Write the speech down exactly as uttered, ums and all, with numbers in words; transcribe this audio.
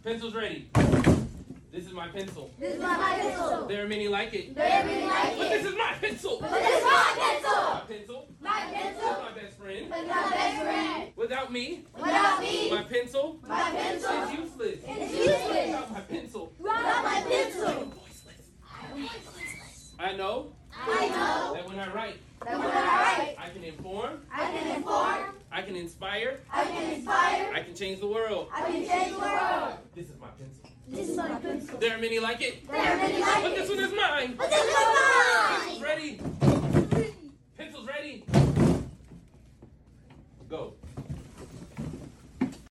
Pencil's ready. This is my pencil. This is my pencil. There are many like it. There are many like But it. this is my pencil. But this is my pencil. My pencil. My pencil. Is my best friend. Is my best friend. Without me, Without me, my pencil my pencil is useless. is useless. Without my pencil, Without my I'm pencil, voiceless. I am voiceless. I know I know that when I write, that when I write, I can inform, I can inform, I can inspire, I can inspire, I can change the world. I can change the world. This is my pencil. This is my pencil. There are many like it. There are many like But it. this one is mine. But this is mine. Pencil's ready. Pencil's ready. Go.